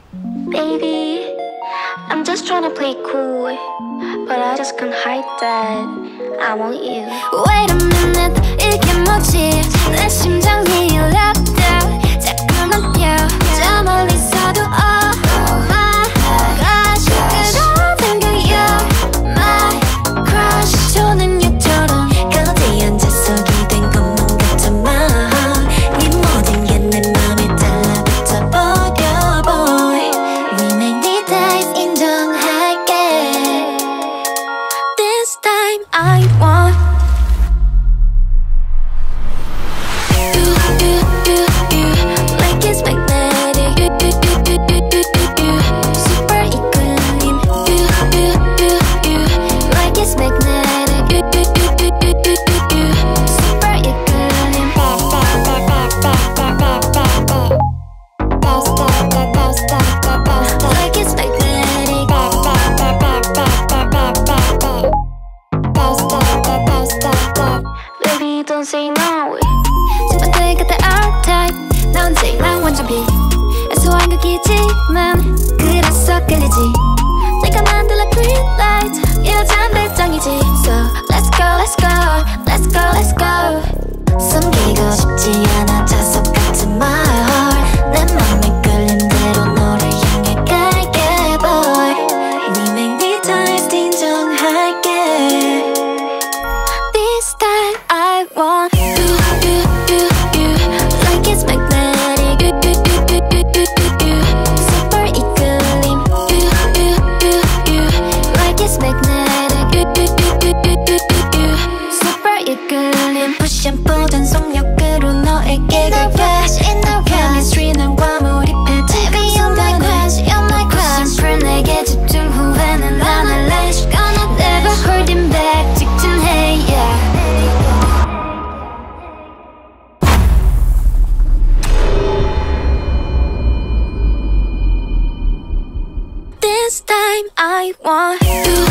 Baby, I'm just trying to play cool, but I just can't hide that I want you. Wait a minute, 이게 뭐지? 내 심장이 울렸다. 자꾸만 뛰어 저 멀리서도 Oh my gosh, 그러는 거야 My crush 저는 얘처럼 거대히 앉아서 기댄 것만 같아만 네 모든 게 내 맘에 달라붙어 버려 boy We make the dice 인정할게 This time I want Like it's magnetic Super equilibrium Like it's magnetic Super equilibrium Like it's magnetic Baby, don't say no. 친구들 같아 R-Type 나 언제나 완전 B 애소한 극이지만 그래서 끌리지 내가 만들어 green light 이 여잔 배짱이지 So let's go let's go let's go let's go 숨기고 싶지 않아 자석 같은 my heart 내 맘에 끌린 대로 너를 향해 갈게 boy We make the times 인정할게 This time I want Like it's magnetic Super equilibrium Like it's magnetic Super equilibrium Push and pull 전속력으로 너에게 갈게 Chemistry 난과 몰입해 Baby you're my crush, you're my crush Simple 내게 집중 후에는 난 할래 시간은 never holding back 직진해 yeah This time I want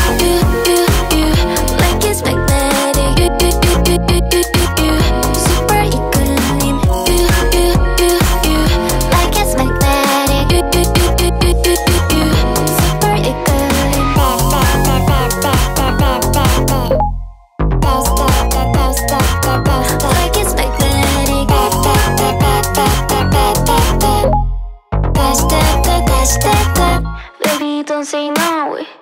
Like it's magnetic Super equilibrium Like it's magnetic Super equilibrium Like it's magnetic Baby, don't say no.